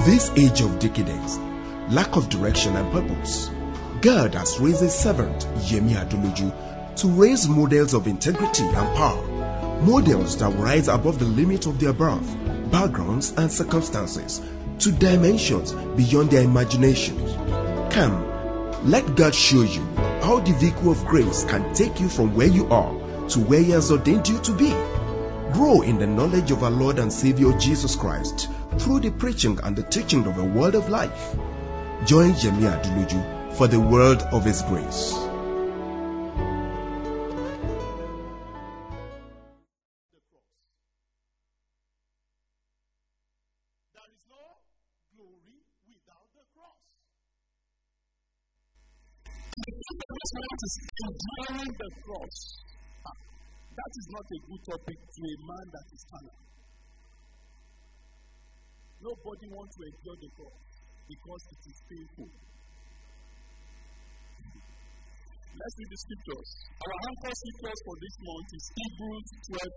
this age of decadence, lack of direction and purpose, God has raised a servant, Yemi Adoloju, to raise models of integrity and power, models that will rise above the limit of their birth, backgrounds and circumstances to dimensions beyond their imaginations. Come, let God show you how the vehicle of grace can take you from where you are to where He has ordained you to be. Grow in the knowledge of our Lord and Savior Jesus Christ through the preaching and the teaching of the word of life. Join Yemi Adoloju for the word of His grace. There is no glory without the cross. That is enduring the cross. That is not a good topic to a man that is carnal. Nobody wants to endure the cross because it is painful. Let's read the scriptures. Our anchor scriptures for this month is Hebrews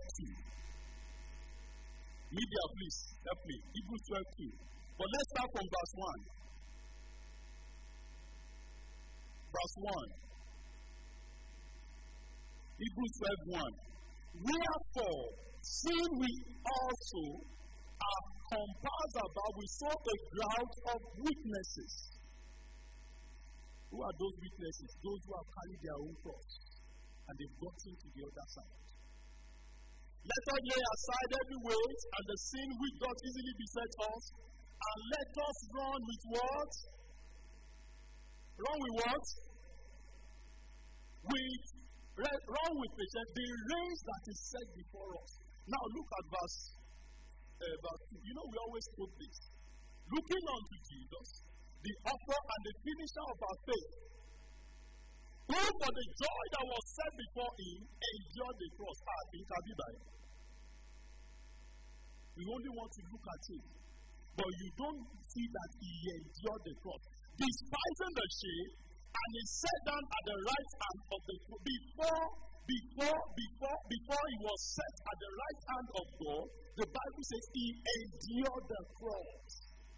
12:2. Media, please help me. Hebrews 12:2. But let's start from verse 1. Verse 1. Hebrews 12:1. Wherefore, seeing we also are compassed about with so a crowd of witnesses. Who are those witnesses? Those who have carried their own cross and they've gotten to the other side. Let us lay aside every weight and the sin which doth easily beset us, and let us run with what? Run with what? Run with patience the race that is set before us. Now look at verse 2. You know, we always quote this. Looking unto Jesus, the author and the finisher of our faith, who for the joy that was set before him endured the cross. We only want to look at him, but you don't see that he endured the cross, despising the shame, and he sat down at the right hand of the throne. Before he was set at the right hand of God, the Bible says he endured the cross.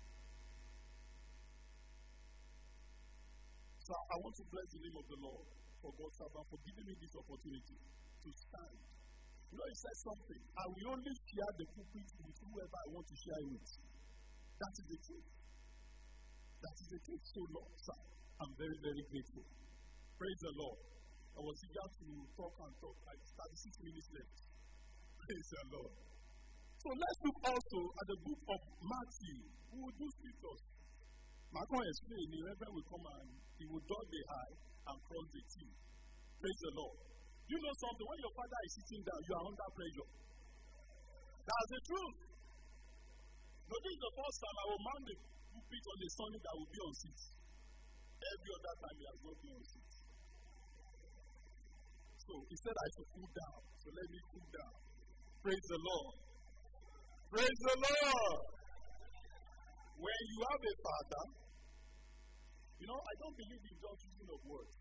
So I want to bless the name of the Lord for God's servant for giving me this opportunity to stand. You know, he said something. I will only share the pulpit with whoever I want to share it with. That is the truth. That is the truth. So, Lord, sir, I'm very, very grateful. Praise the Lord. I was eager to talk and talk. Like 36 minutes left. Praise the Lord. So let's look also at the book of Matthew. Who will do scriptures? Mark will explain. The Reverend will come and he will dot the I and cross the T. Praise the Lord. You know something? When your father is sitting down, you are under pressure. That's the truth. No, this is the first time I will mount the pulpit on the Sunday that will be on seat. Every other time he has not been on seat. So he said I should cool down. So let me cool down. Praise the Lord. Praise the Lord. When you have a father, you know, I don't believe in just using of words.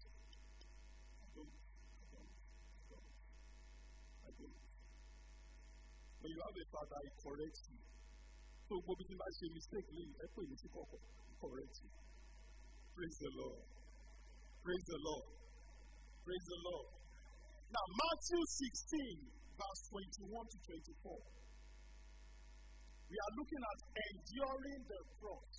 I don't. When you have a father, he corrects you. So, what if I say mistakenly, correct you. Praise the Lord. Praise the Lord. Praise the Lord. Now, Matthew 16, verse 21 to 24. We are looking at enduring the cross.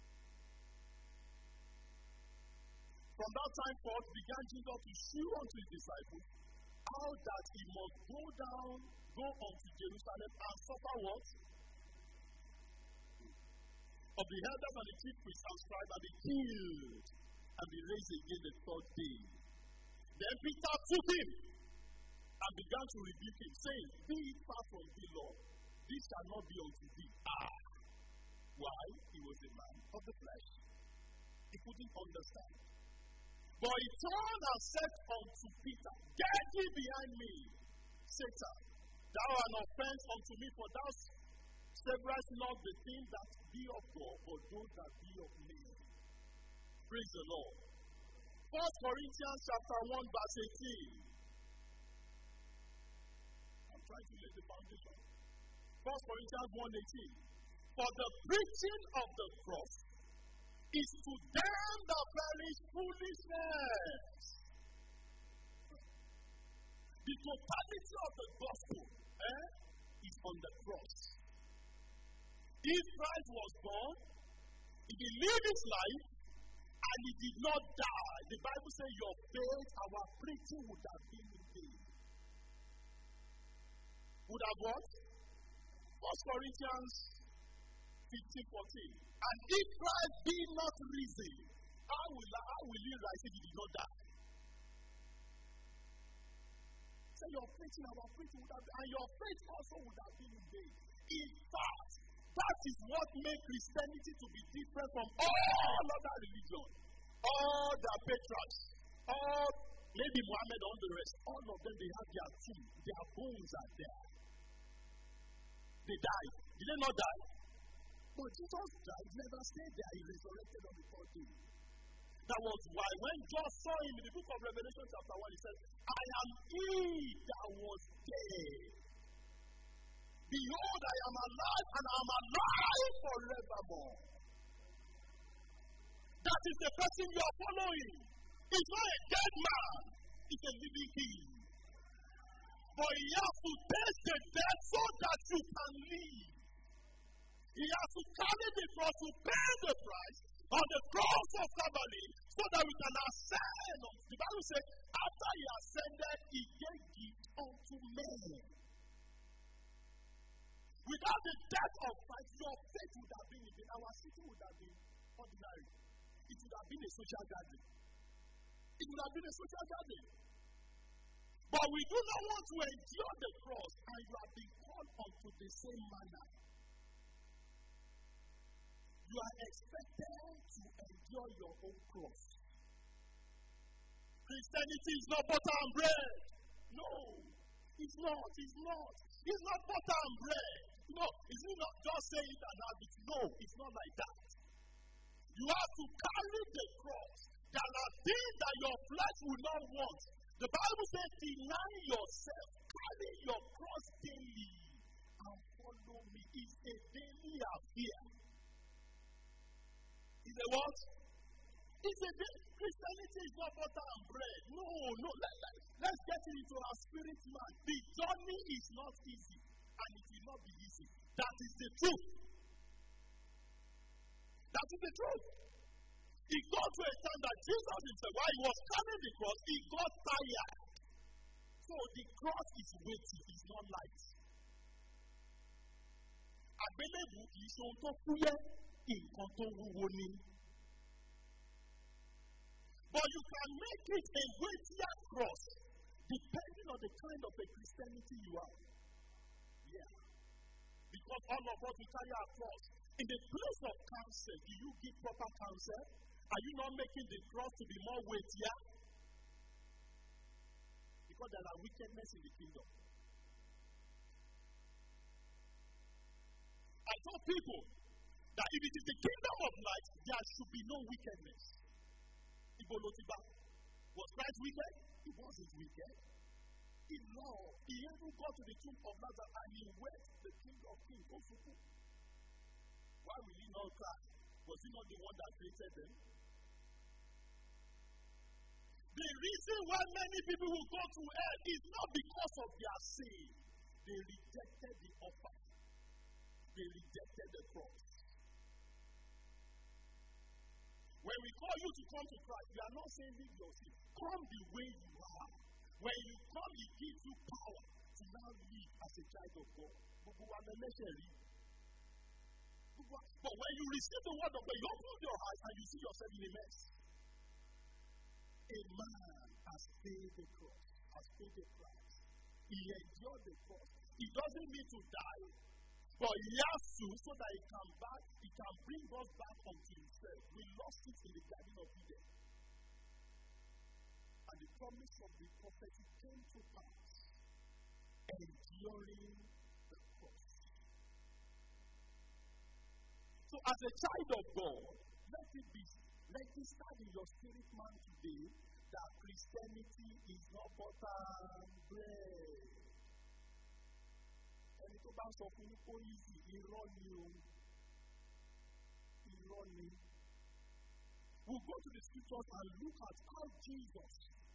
From that time forth began Jesus to shew unto his disciples how that he must go unto Jerusalem and suffer what? Of the elders and the chief priests and scribes, and be killed and be raised again the third day. Then Peter took him and began to rebuke him, saying, Be it far from thee, Lord, this shall not be unto thee. Why? He was a man of the flesh. He couldn't understand. But he turned and said unto Peter, Get thee behind me, Satan. Thou art an offense unto me, for thou severest not the things that be of God, but those that be of men. Praise the Lord. 1 Corinthians chapter 1, verse 18. I'm trying to lay the foundation. 1 Corinthians 1:18. For the preaching of the cross is to them that perish foolishness. The totality of the gospel is on the cross. If Christ was born, if he lived his life, and he did not die, the Bible says your faith, our preaching would have been in vain. Would have what? 1 Corinthians 15:14. And if Christ be not risen, how will he rise if he did not die? So your preaching, our preaching would have been, and your faith also would have been in vain. In fact, that is what makes Christianity to be different from all other religions. All the patriarchs, all maybe Muhammad and the rest, all of them, they have their tomb, their bones are there. They died. Did they not die? But Jesus died, never stayed there. He resurrected on the third day. That was why when God saw him in the book of Revelation chapter 1, he said, I am he that was dead. Behold, I am alive, and I am alive forevermore. That is the person you are following. It's not a dead man, it's a living king. But he has to taste the death so that you can live. He has to carry the cross to pay the price on the cross of Calvary so that we can ascend. The Bible says, after he ascended, he gave gift unto men. Without the death of Christ, your faith would have been in vain. Our city would have been ordinary. It would have been a social gathering. It would have been a social gathering. But we do not want to endure the cross, and you have been called unto the same manner. You are expected to endure your own cross. Christianity is not butter and bread. No, it's not. It's not. It's not butter and bread. No, it's not just saying it and have it. No, it's not like that. You have to carry the cross. There are things that your flesh will not want. The Bible says, deny yourself, carry your cross daily, and follow me. It's a daily affair. Is it what? It's a daily. Christianity is not butter and bread. No. Let's get into our spirit man. The journey is not easy, and it will not be easy. That is the truth. That is the truth. It got to a time that Jesus himself, while he was carrying the cross, he got tired. So the cross is weighty, it's not light. Àgbélébùú kì í ṣe ohun tó fúyẹ́, nǹkan tó wúwo ni. But you can make it a weightier cross depending on the kind of a Christianity you are. Yeah. Because all of us will carry our cross. In the place of counsel, do you give proper counsel? Are you not making the cross to be more weightier? Because there are wickedness in the kingdom. I told people that if it is the kingdom of light, there should be no wickedness. Was Christ wicked? He wasn't wicked. He loved. He even got to the tomb of Lazarus and he wept the King of Kings. Why will he not cry? Was he not the one that created them? The reason why many people will go to hell is not because of their sin. They rejected the offer. They rejected the cross. When we call you to come to Christ, we are not saying leave your sin. Come the way you are. When you come, He gives you power to now live as a child of God. But when you receive the word of God, you open your eyes and you see yourself in a mess. A man has paid the cross, has paid the price. He endured the cross. He doesn't need to die, but he has to so that he can bring us back unto himself. We lost it in the Garden of Eden. And the promise of the prophecy came to pass, enduring the cross. So as a child of God, let it start in your spirit man today that Christianity is not butter and bread. Ẹni tó bá sọ fún kó easy irọ́ ni o. running. We'll go to the scriptures and look at how Jesus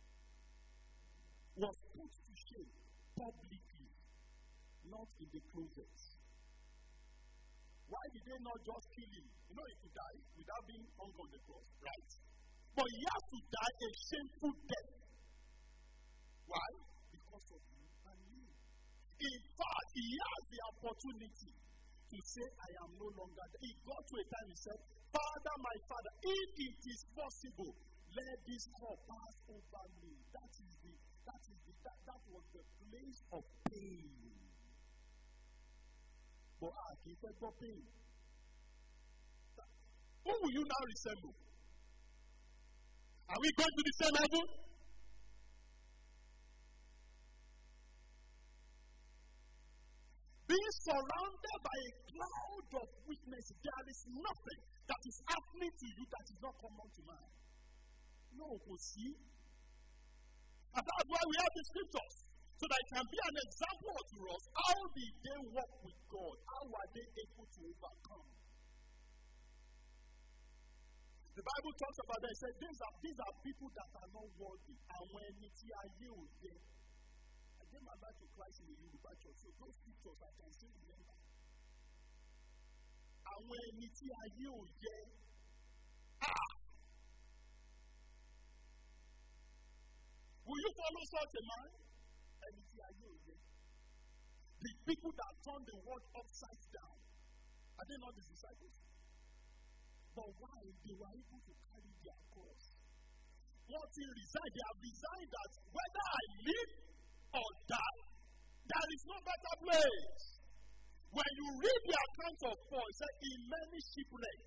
was put to shame publicly, not in the closet. Why did they not just kill him? You know, he could die without being hung on the cross, right? But he has to die a shameful death. Why? Because of you and me. In fact, he has the opportunity to say, I am no longer there. He got to a time he said, Father, my Father, if it is possible, let this cup pass over me. That was the place of pain. But he said, no pain. Who will you now resemble? Are we going to the same level? Being surrounded by a cloud of witness, there is nothing that is happening to you that is not common to man. No, see? And that's why we have the scriptures. So that it can be an example to us. How did they walk with God? How were they able to overcome? The Bible talks about that. It says these are people that are not worthy. And when it's here, I gave my life to Christ in the Yoruba church. So those scriptures I can still remember. And when it's here, will you follow such a man? The people that turned the world upside down, are they not the disciples? But why? They were able to carry their cross. What they resigned? They have resigned that whether I live or die, there is no better place. When you read the account of Paul, it said, in many shipwrecks,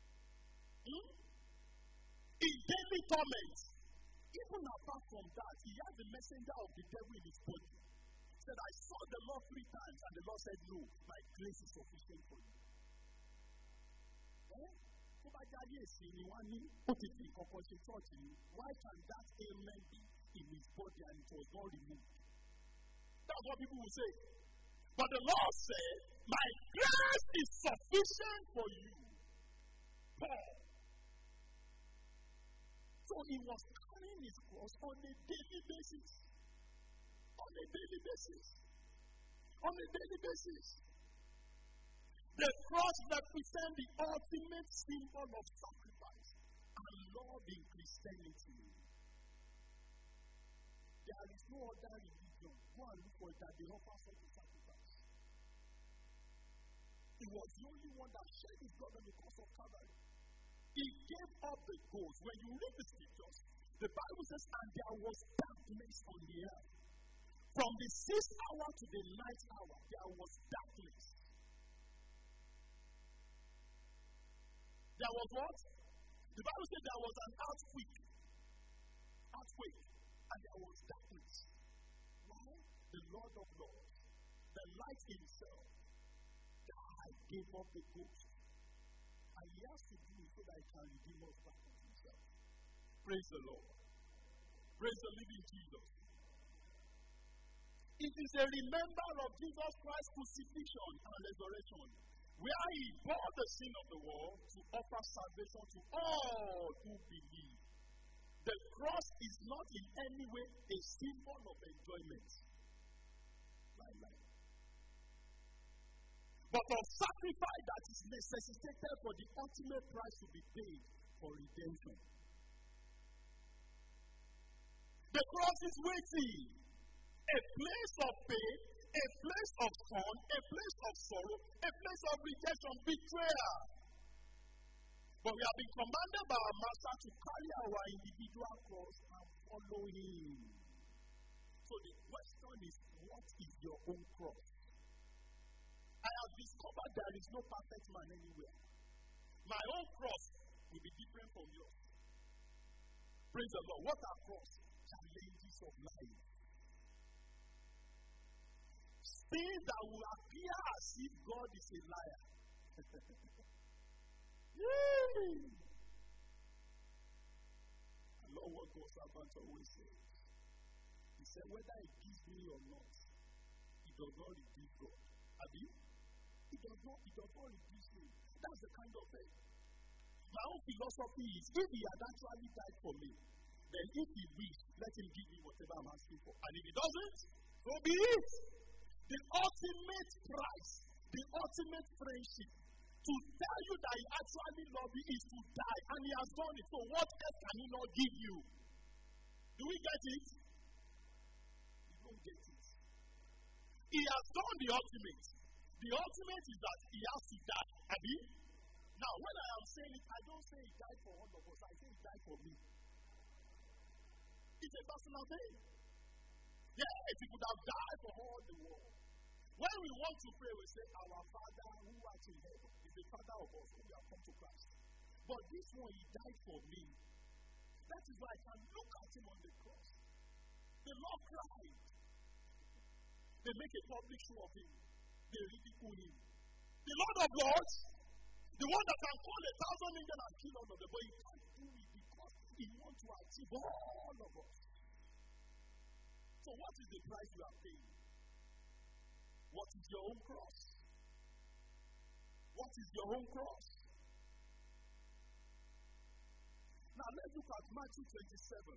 in daily torment. Even apart from that, he had the messenger of the devil in his body. He said, I saw the Lord 3 times, and the Lord said, no, my grace is sufficient for you. Why can that ailment be in his body and it was not removed? That's what people will say. But the Lord said, my grace is sufficient for you. Paul. So he was carrying his cross on a daily basis. On a daily basis. On a daily basis. The cross represents the ultimate symbol of sacrifice and love in Christianity. There is no other religion. Go and look for it that they offer such a sacrifice. He was the only one that shed his blood on the cross of Calvary. He gave up the ghost. When you read the scriptures, the Bible says, and there was darkness on the earth. From the 6th hour to the 9th hour, there was darkness. There was what? The Bible said there was an earthquake. And there was darkness. Why? The Lord of Lords, the light himself, died, gave up the ghost. And he has to do it so that he can redeem us back to himself. Praise the Lord. Praise the living Jesus. It is a remembrance of Jesus Christ's crucifixion and resurrection, where he bore the sin of the world to offer salvation to all who believe. The cross is not in any way a symbol of enjoyment. But of sacrifice that is necessitated for the ultimate price to be paid for redemption. The cross is waiting. A place of pain, a place of scorn, a place of sorrow, a place of rejection, betrayal. But we have been commanded by our Master to carry our individual cross and follow him. So the question is, what is your own cross? I have discovered there is no perfect man anywhere. My own cross will be different from yours. Praise the Lord. What are cross? Challenges of life. Things that will appear as if God is a liar. I love what God's servant always says. He said, whether it gives me or not, it does not reduce God. Have you? It does not reduce me. That's the kind of thing. My own philosophy is, if he had actually died for me, then if he wished, let him give me whatever I'm asking for. And if he doesn't, so be it. The ultimate price, the ultimate friendship, to tell you that he actually loves you is to die. And he has done it. So what else can he not give you? Do we get it? We don't get it. He has done the ultimate. The ultimate is that he has to die. Abi? Now, when I am saying it, I don't say he died for all of us. I say he died for me. It's a personal thing. Yes, he could have died for all the world. When we want to pray, we say, our Father who art in heaven is the Father of us who have come to Christ. But this one, he died for me. That is why I can look at him on the cross. The Lord cried. They make a public show of him. They ridicule him. The Lord of Lords, the one that can call 1,000 angels and kill all of them, but he can't do it because he wants to achieve all of us. So what is the price you are paying? What is your own cross? What is your own cross? Now let's look at Matthew 27.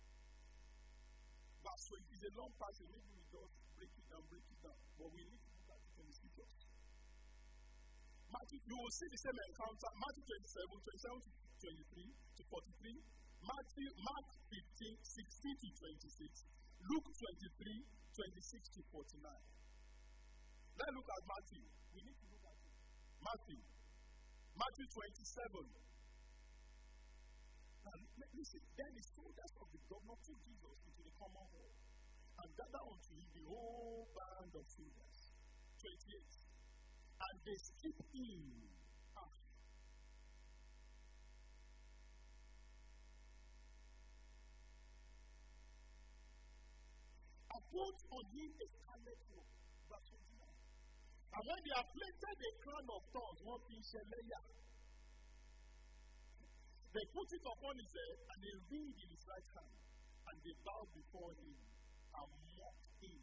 Verse 20 is a long passage. Maybe we just break it down. But we need to look at it in the scriptures. Matthew, you will see the same encounter. Matthew 27, 27 to 23 to 43. Mark 15, 16 to 26. Luke 23, 26 to 49. Let's look at Matthew. We need to look at it. Matthew 27. Now, listen, then the soldiers of the governor took Jesus into the common hall and gathered unto him the whole band of soldiers. 28. And they stripped him. And put on him a scarlet robe. Verse 29. And when they have planted a crown of thorns, one thing sheleya, they put it upon his head, and they reed in his right hand, and they bowed before him and mocked him,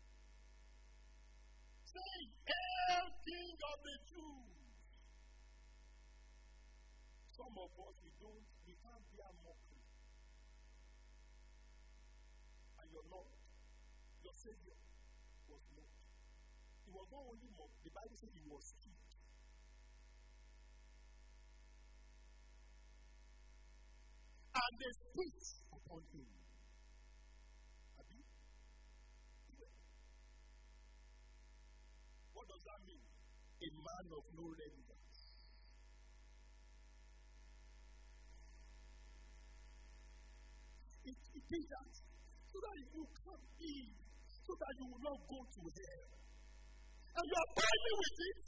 saying, Hail, King of the Jews! Some of us, we can't bear mockery. And your Lord, your Savior, was mocked. He was not only mocked, the Bible says he was kicked. And they spit upon him. What does that mean? A man of no relevance. It is that so that you can't be, so that you will not go to hell. And you are fighting with it.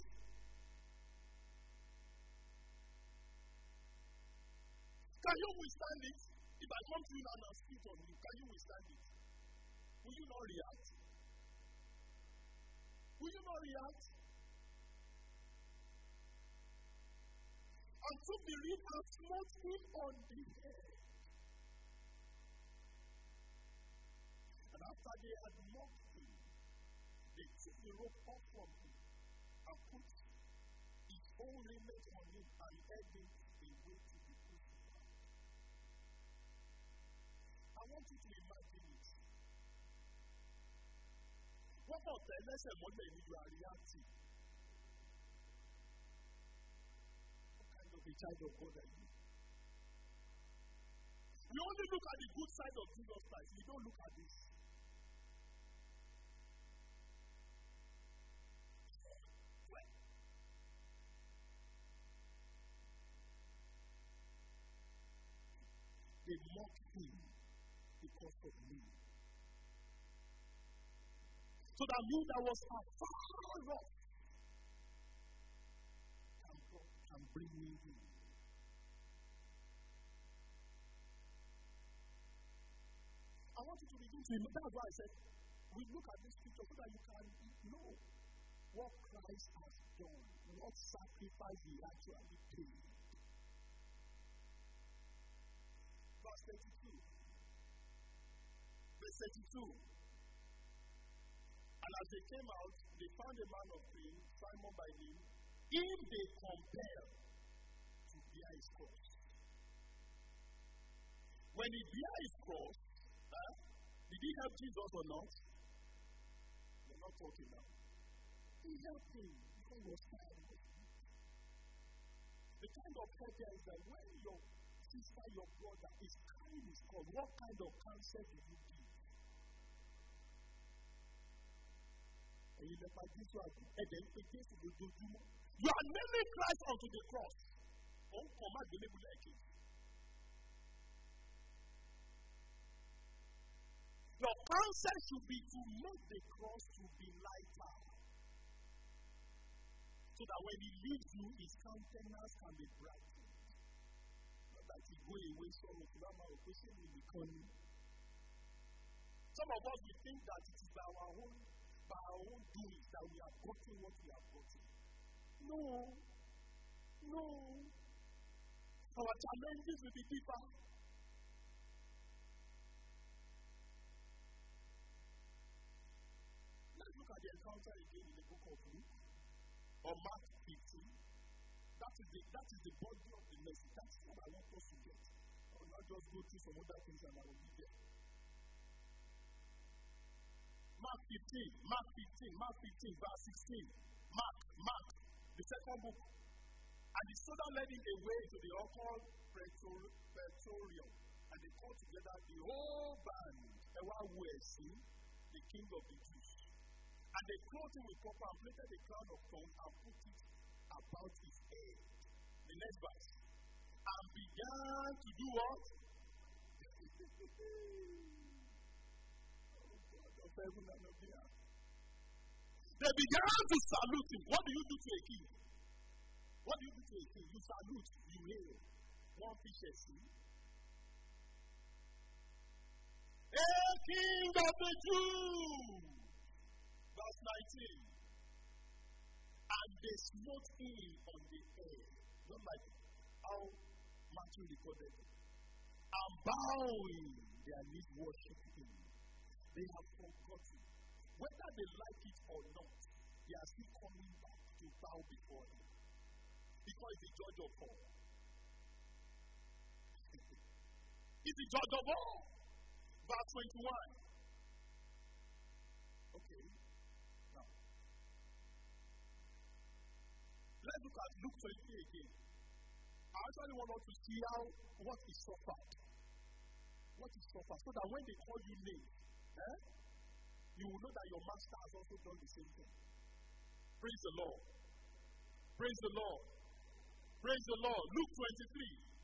Can you withstand it? If I come to you now and spit on you, can you withstand it? Will you not react? Will you not react? And took the reed and smote him on the head. And after they had mocked him, they took the robe off from him and put his own raiment on him and led him away to the crucified. I want you to imagine it. What about the lesson Monday you are reacting? What kind of a child of God are you? We only look at the good side of Jesus Christ. We don't look at this. They mocked him because of me. So that me that was afar off can bring me in. I want you to begin to imagine. That's why I said, we look at this picture so that you can know what Christ has done, what sacrifice he actually paid. Verse 32. Verse 32. And as they came out, they found a man of faith, Simon by name, him they compelled to bear his cross. When he bear his cross, did he help Jesus or not? We're not talking now. He helped him because he was tired. The kind of help there is that when your sister, your brother is carrying his cross, what kind of counsel do you give? And you never give to us. And then against the do. You are nailing Christ onto the cross. Oh, command the label like it. Your counsel should be to make the cross to be lighter. So that when he leaves you, his countenance can be brightened. Not that he go away sorrow to that man of question will be coming. Some of us we think that it is by our own doings that we have gotten what we have gotten. No. Our challenges will be deeper. Let's look at the encounter again in the book of Luke. Or Mark 15, that is the body of the message. That's what I want us to get. I will not just go through some other things and I will be there. Mark 15, verse 16. Mark, the second book. And the soldier led him away to the occult praetorium. And they called together the whole band, the king of the Jews. And they clothed him with purple and plaited a crown of thorns and put it about his head. The next verse. And began to do what? They began to salute him. What do you do to a king? What do you do to a king? You salute, you hail. One fish a sea. A king of the Jews. Verse 19. And they smote him on the head. Not like how Matthew recorded it. And bowing their knees worship him. They have forgotten. Whether they like it or not, they are still coming back to bow before him. Because he's the judge of all. He's the judge of all. Verse 21. Okay. Now, let's look at Luke 23 again. I actually want us to see what is suffered. What is suffered. So that when they call you names, you will know that your master has also done the same thing. Praise the Lord. Praise the Lord. Praise the Lord. Luke 23.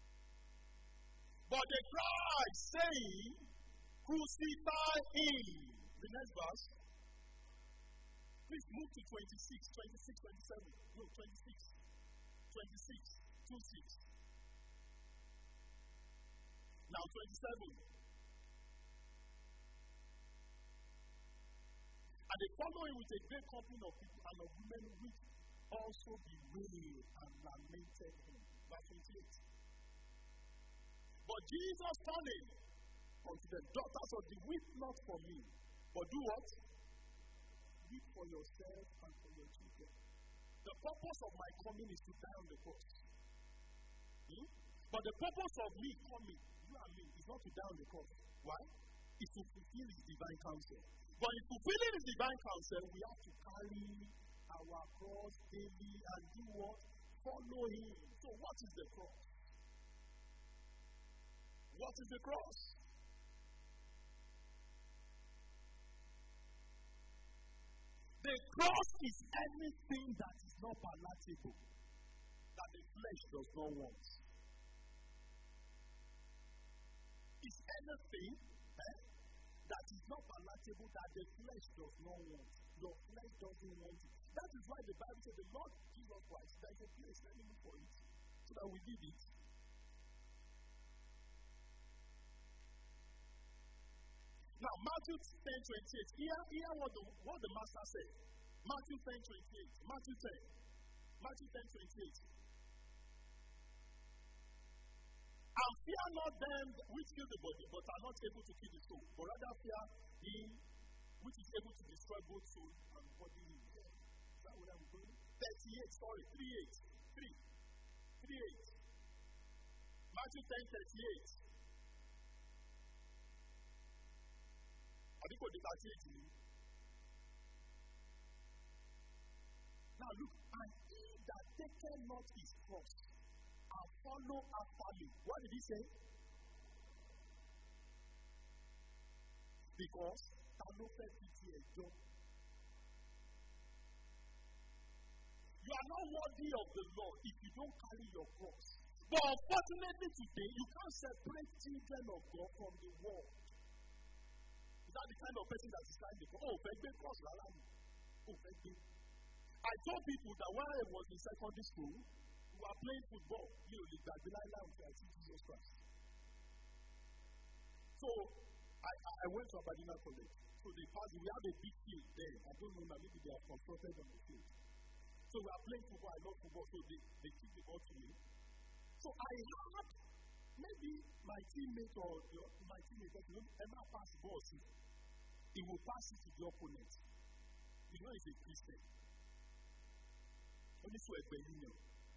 But they cried, saying, crucify him. The next verse. Please move to 26, 27. No, 26. 26, 26. Now 27. And they follow him with a great company of people and of women which also bewailed and lamented him. Verse 28. But Jesus turning unto the daughters of the weep not for me, but do what? Weep for yourself and for your children. The purpose of my coming is to die on the cross. But the purpose of me coming, you and me, is not to die on the cross. Why? It's to fulfill his divine counsel. But in fulfilling his divine counsel, we have to carry our cross daily and do what? Follow him. So what is the cross? What is the cross? The cross is anything that is not palatable, that the flesh does not want. It's anything that is not palatable, that the flesh does not want. Your flesh doesn't want it. That is why the Bible says the Lord Jesus Christ, there is a place, let me look for it, so that we did it. Now, Matthew 10:28. Hear what the master said. Matthew 10:28. Matthew 10:28. And fear not them which kill the body, but are not able to kill the soul, but rather fear him which is able to destroy both soul and body in hell. Is that what I'm going? 38. Sorry, 38. 3. 38. Matthew 10:38. Àdìpọ̀ dé 38 ni. Now look, and he that taketh not his cross and follow after me. What did he say? Because ta ló fẹ́ fi ti ẹjọ́. You are not worthy of the Lord if you don't carry your cross. But unfortunately today, you can't separate children of God from the world. Is that the kind of person that is trying to go? Oh, baby, cross, oh, baby. I told people that when I was in secondary school, we were playing football. You know, the Delilah until I see Jesus Christ. So, I went to Aberdeen College. So they passed, we had a big field there. I don't know, maybe they have confronted on the field. So we are playing football, I love football, so they kick the ball to me. So I had maybe my teammate or my teammate, Emma pass the ball, he will pass it to the opponent. You know he's a Christian. Only so a Benigno.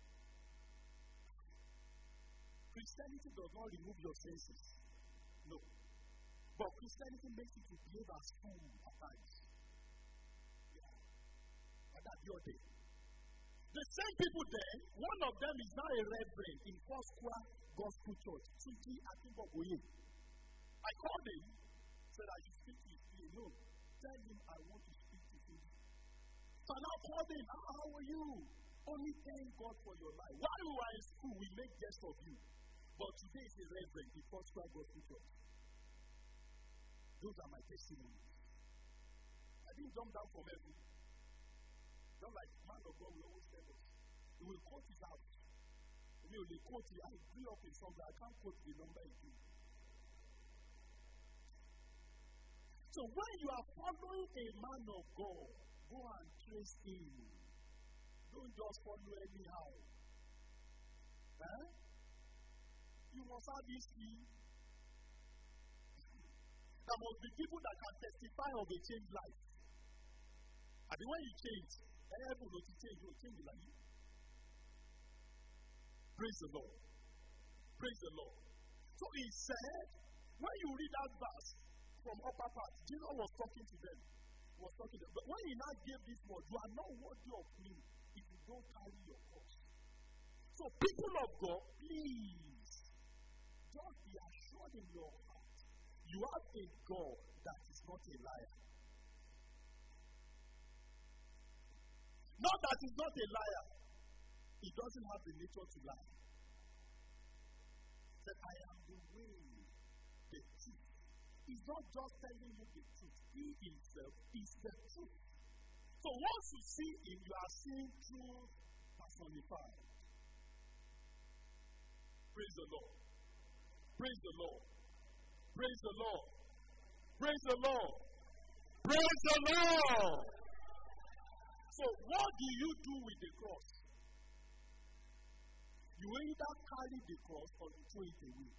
Christianity does not remove your senses. No. But Christianity makes you to behave as fool at times. Yeah. And that's your day. The same people there, one of them is now a reverend in Foursquare Gospel Church, Tuji Akinboboye. I called him, said I should speak to you. No, tell him I want to speak to him. So I now called him, how are you? Only thank God for your life. While we were in school, we made jest of you. But today is a reverend in Foursquare Gospel Church. Those are my testimonies. I didn't jump down from heaven. Not like man of God will always tell us. He will quote his house. He will quote it. I grew up in something. I can't quote the number again. So when you are following a man of God, go and trace him. Don't just follow anyhow. You must have this key. There must be people that can testify of a changed life. And when you change, everyone will change the life. Praise the Lord. Praise the Lord. So he said, when you read that verse from upper part, Jesus was talking to them. But when he now gave this word, you are not worthy of me if you don't carry your cross. So people of God, please, just be assured in your heart. You have a God that is not a liar. Not that he's not a liar. He doesn't have the nature to lie. He said, I am the way, the truth. He's not just telling you the truth. He himself is the truth. So once you see him, you are seeing truth personified. Praise the Lord. Praise the Lord. Praise the Lord. Praise the Lord. Praise the Lord. So what do you do with the cross? You either carry the cross or you throw it away.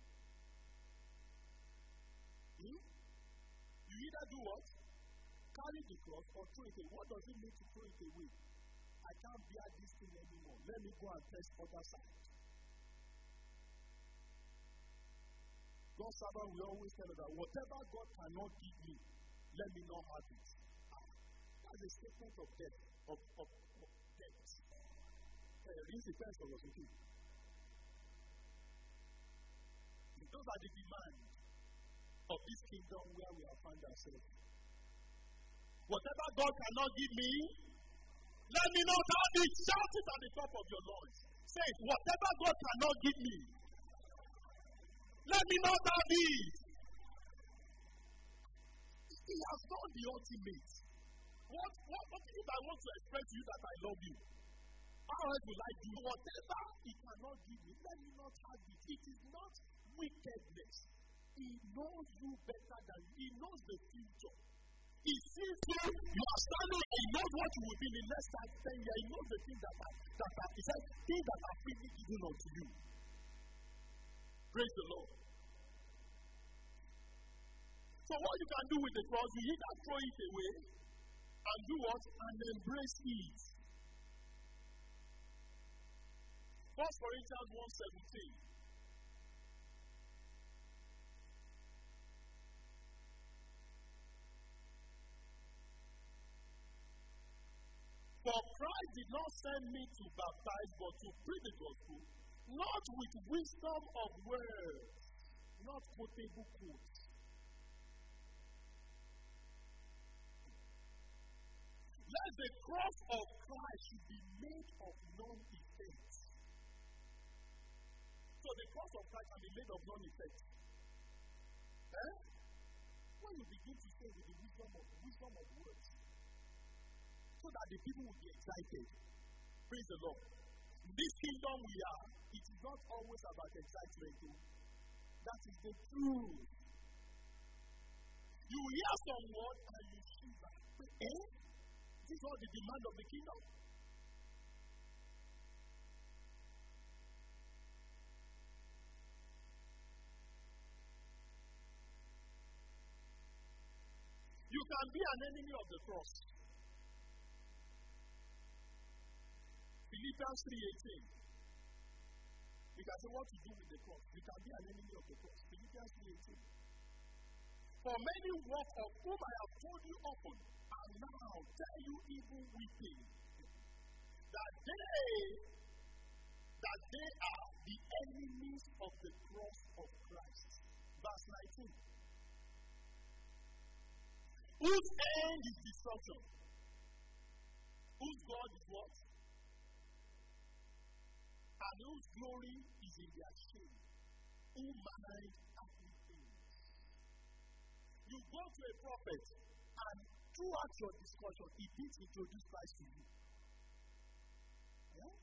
You either do what? Carry the cross or throw it away. What does it mean to throw it away? I can't bear this thing anymore. Let me go and test other side. God's servant will always tell us that whatever God cannot give me, let me not have it. That's a statement of death. Of death. This depends on us. Those are the demands of this kingdom where we have found ourselves. Whatever God cannot give me, let me not have it. Shout it at the top of your lungs. Say, whatever God cannot give me, let me not have it. He has done the ultimate. What if I want to express to you that I love you? How else will I do? Whatever he cannot give you, let me not have it. It is not wickedness. He knows you better than you. He knows the future. He sees you. You are standing. He knows what you will be in the next 10 years. He knows the things that are he said, things that are freely given unto you. Praise the Lord. So what you can do with the cross, you either throw it away and do what? And embrace it. 1 Corinthians 1:17. For Christ did not send me to baptize, but to preach the gospel, not with wisdom of words, not quotable quotes. Let the cross of Christ should be made of non-effect. So the cross of Christ can be made of non-effect. When you begin to say with the wisdom of words, so that the people will be excited. Praise the Lord. In this kingdom we are, it is not always about excitement. That is the truth. You hear some word and you shiver. This is all the demand of the kingdom. You can be an enemy of the cross. Philippians 3:18. You can say what to do with the cross. You can be an enemy of the cross. Philippians 3:18. For many work of whom I have told you often, and now tell you even weeping, that they are the enemies of the cross of Christ. Verse 19. Whose end is destruction? Whose God is what? And whose glory is in their shame? Who mind earthly things? You go to a prophet, and throughout your discussion, he did introduce Christ to you. Yeah?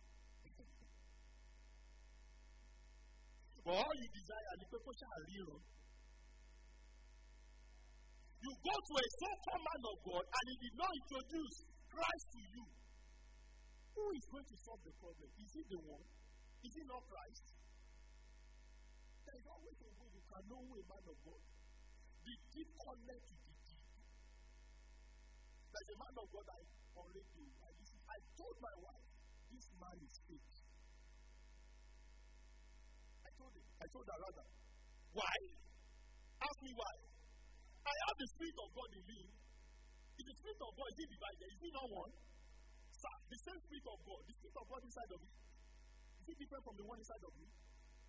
But all you desire, the people shall hear. You go to a so-called man of God, and he did not introduce Christ to you. Who is going to solve the problem? Is he the one? Is it not Christ? There is always a way you can know who a man of God. The deep connect to the deep. There's a man of God I already do. I told my wife, this man is fake. I told her rather. Why? Ask me why. I have the Spirit of God in me. If the Spirit of God is divided, is he not one? Sir, the same Spirit of God, the Spirit of God inside of me. Is it different from the one inside of you?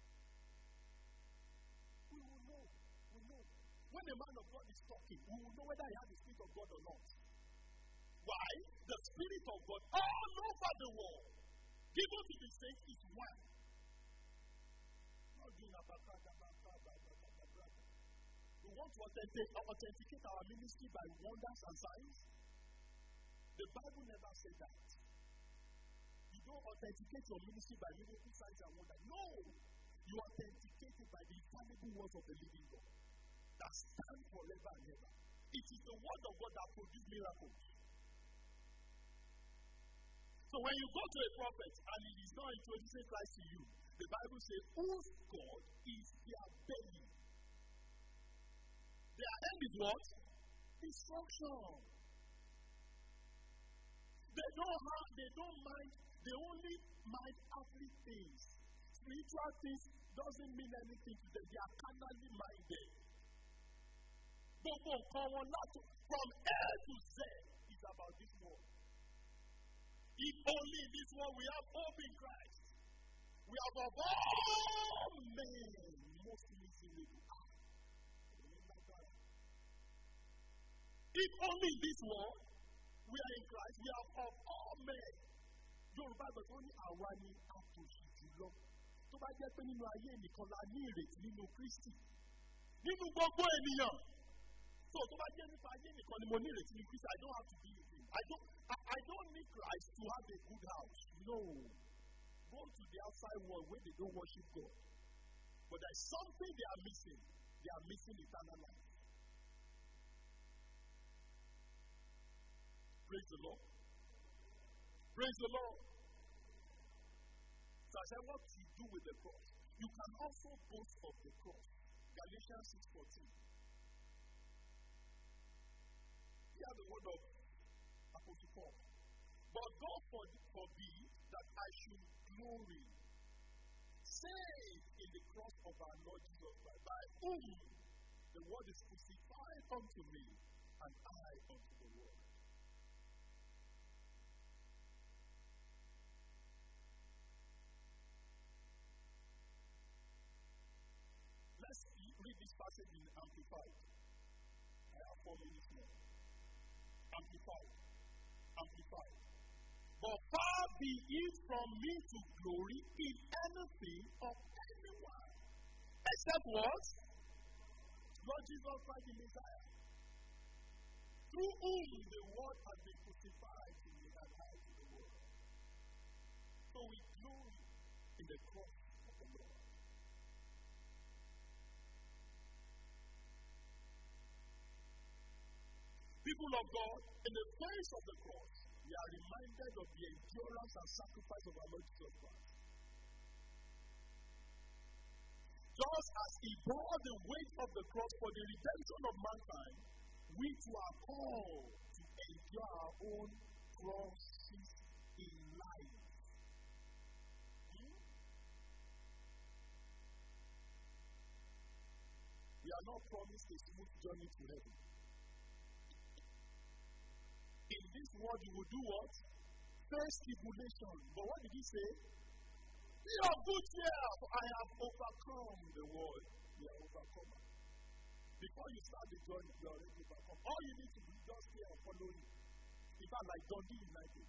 We will know. We know. When a man of God is talking, we will know whether he has the Spirit of God or not. Why? The Spirit of God all over the world, given to the saints, is one. Not doing we want to authenticate our ministry by wonders and signs. The Bible never said that. You don't authenticate your ministry by miracle signs and wonders. No! You authenticate it by the infallible words of the living God that stand forever and ever. It is the word of God that produces miracles. So when you go to a prophet and he is not introducing Christ to you, the Bible says, whose God is their belly. Their end is what? Destruction. They don't mind, they only mind earthly things. Spiritual things doesn't mean anything to them. They are carnally minded. From A to Z is about this world. If only in this world we have hope in Christ. We have of all men most miserable. If only in this world we are in Christ, we are of all men. Yorùbá gbọ́dọ̀ ní àwa ni àtòṣì jùlọ. Tó bá jẹ́ pé nínú ayé nìkan la ní ìrètí nínú Kristi. Nínú gbogbo ènìyàn. So tó bá jẹ́ nípa ayé nìkan ni mo ní ìrètí nínú Kristi, I don't have to be with him. I don't need Christ to have a good house. No. Go to the outside world where they don't worship God. But there's something they are missing. They are missing eternal life. Praise the Lord. Praise the Lord. So I said, what you do with the cross? You can also boast of the cross. Galatians 6:14. Hear the word of Apostle Paul. But God forbid that I should glory, save in the cross of our Lord Jesus Christ, by whom the word is crucified unto me, and I unto the world. Amplified. I have 4 minutes more. Amplified. Amplified. But far be it from me to glory in anything of anyone. Except what? Lord Jesus Christ the Messiah. Through whom the word has been crucified to me and I to the world. So we glory in the cross of the Lord. People of God, in the face of the cross, we are reminded of the endurance and sacrifice of our Lord Jesus Christ. Just as he bore the weight of the cross for the redemption of mankind, we too are called to endure our own crosses in life. We are not promised a smooth journey to heaven. In this world, you will do what? Face tribulation. But what did he say? Be of good cheer, for I have overcome the world. We are overcome. Before you start the journey, you are already overcome. All you need to do is just stay and follow him. In fact, like Dundee United.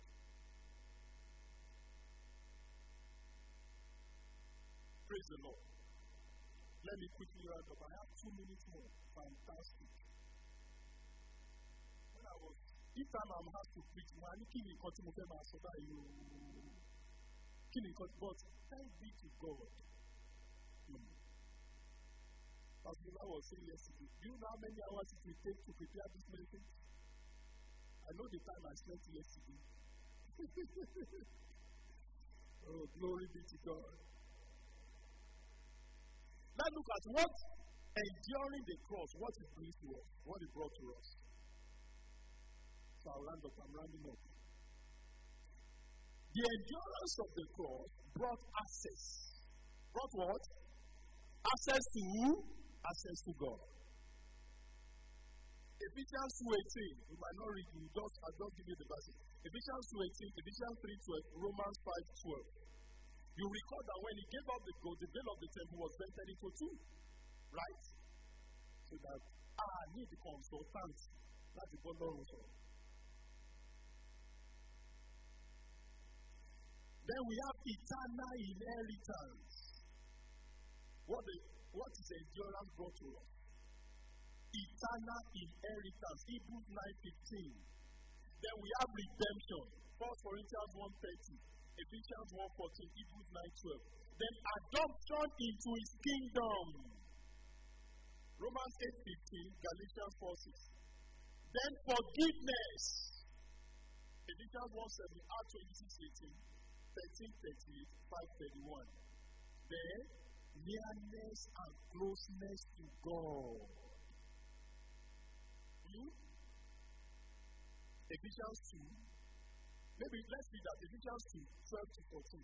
Praise the Lord. Let me quickly round up. I have 2 minutes more. Fantastic. When I was If time I'm asked to preach, but thanks be to God. As I was saying yesterday, do you know how many hours it will take to prepare this message? I know the time I spent yesterday. Oh, glory be to God. Let's look at what enduring the cross, what it brings to us, what it brought to us. So I'm rounding up. The endurance of the cross brought access. Brought what? Access to who? Access to God. Ephesians 2:18. You might not read it, I'll just give you the verse. Ephesians 2:18, Ephesians 3:12, Romans 5:12. You recall that when he gave up the gold, the veil of the temple was vented into two. Right? So that need the consultant. That's the God also. Then we have eternal inheritance. What is endurance brought to us? Eternal inheritance. Hebrews 9:15. Then we have redemption. 1 Corinthians 1:30. Ephesians 1:14. Hebrews 9:12. Then adoption into his kingdom. Romans 8:15. Galatians 4:6. Then forgiveness. Ephesians 1:7. Acts 26:18. 13:38, 5:31. Then nearness and closeness to God. Ephesians 2. Maybe let's read that. Ephesians 2, 12-14.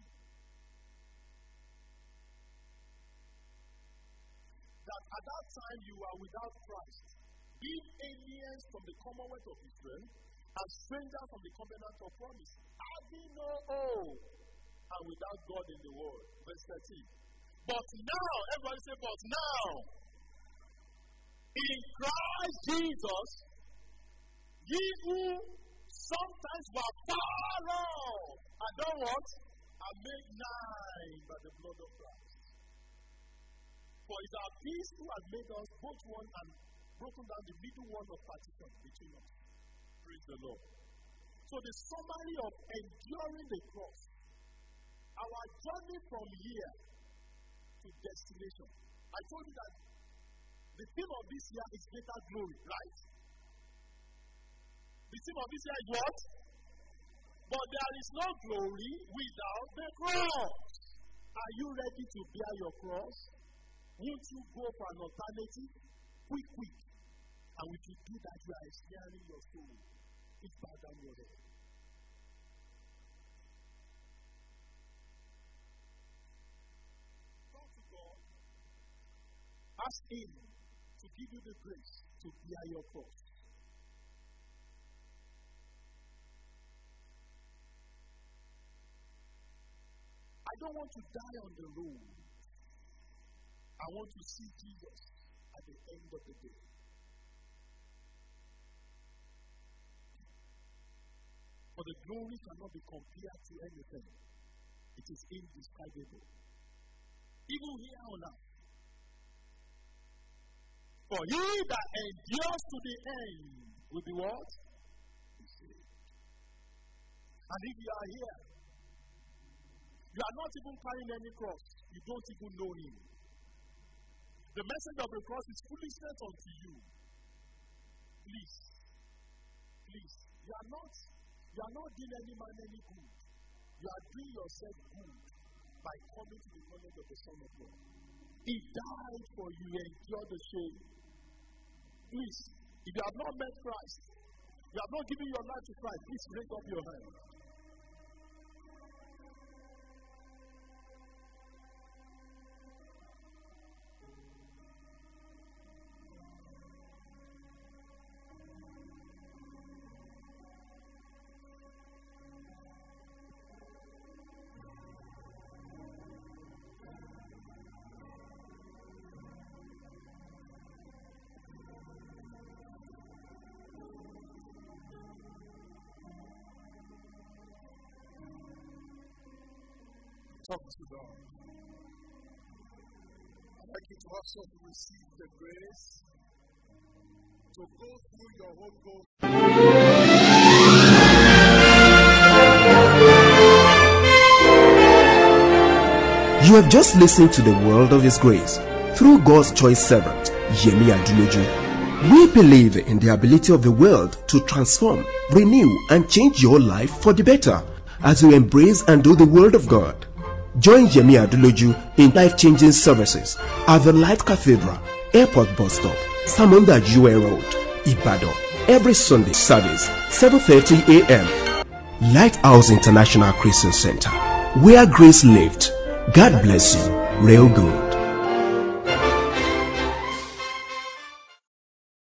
That at that time you are without Christ, being aliens from the commonwealth of Israel, and strangers from the covenant of promise, having no hope, and without God in the world. Verse 13. But now, everybody say, but now, in Christ Jesus, ye who sometimes were far off, and done what? Are made nigh by the blood of Christ. For it's our peace who has made us both one and broken down the middle wall of partition between us. Praise the Lord. So the summary of enduring the cross, our journey from here to destination. I told you that the theme of this year is greater glory, right? The theme of this year is what? But there is no glory without the cross. Are you ready to bear your cross? Won't you go for an alternative? Quick. And if you do that, you are ensnaring your soul. Please bow down your head. Talk to God. Ask Him to give you the grace to bear your cross. I don't want to die on the road. I want to see Jesus. at the end of the day. For the glory cannot be compared to anything. It is indescribable. Even here on earth. For he that endures to the end will be what? Be saved. And if you are here, you are not even carrying any cross. You don't even know him. The message of the cross is foolishness unto you. Please. You are not doing any man any good. You are doing yourself good by coming to the knowledge of the Son of God. He died for you and endured the shame. Please, if you have not met Christ, you have not given your life to Christ, please raise up your hand. Talk to God. I'd like you to also receive the grace to go through your home goals. You have just listened to the World of His Grace through God's choice servant, Yemi Aduloju. We believe in the ability of the world to transform, renew, and change your life for the better as you embrace and do the Word of God. Join Yemi Aduloju in life-changing services at the Light Cathedral, Airport Bus Stop, Samunda UA Road, Ibadan, every Sunday service, 7:30 a.m. Lighthouse International Christian Center, where grace lived. God bless you. Real good.